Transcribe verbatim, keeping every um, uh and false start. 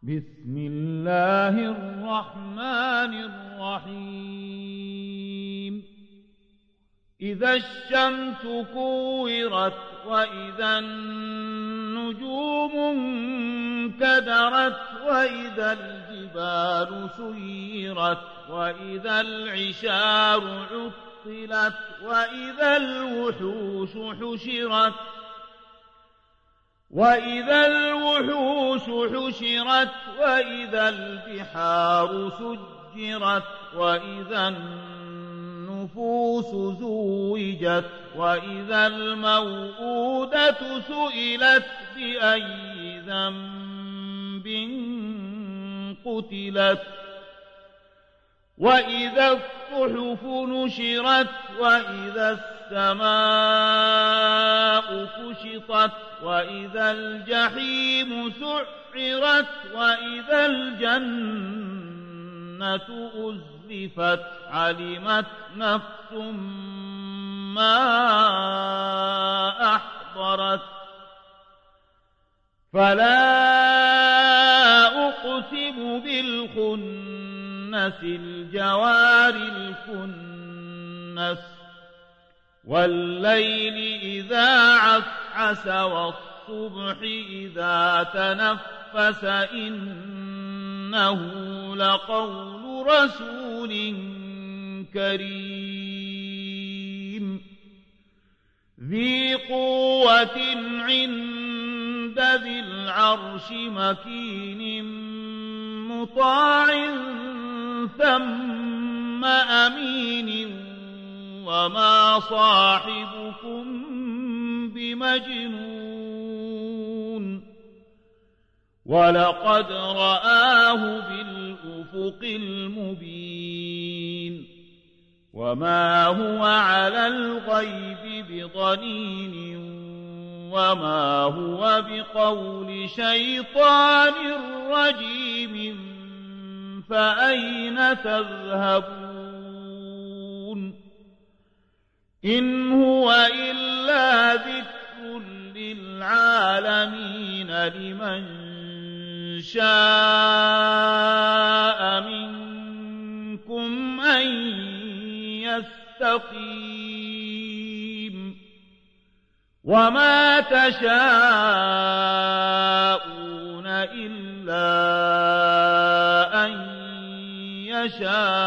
بسم الله الرحمن الرحيم إذا الشمس كورت وإذا النجوم انكدرت وإذا الجبال سيرت وإذا العشار عطلت وإذا الوحوش حشرت وإذا الوحوش حشرت وإذا البحار سجرت وإذا النفوس زوجت وإذا الموءودة سئلت بأي ذنب قتلت وإذا الصحف نشرت وإذا السماء كشطت وإذا الجحيم سعرت وإذا الجنة أزلفت علمت نفس ما أحضرت فلا أقسم بالخنس الجوار الكنس والليل إذا عسعس والصبح إذا تنفس إنه لقول رسول كريم ذي قوة عند ذي العرش مكين مطاع ثم أمين وما صاحبكم بمجنون ولقد رآه بالأفق المبين وما هو على الغيب بضنين وما هو بقول شيطان رجيم فأين تذهبون إن هو إلا ذكر للعالمين لمن شاء منكم أن يستقيم وما تشاءون إلا أن يشاء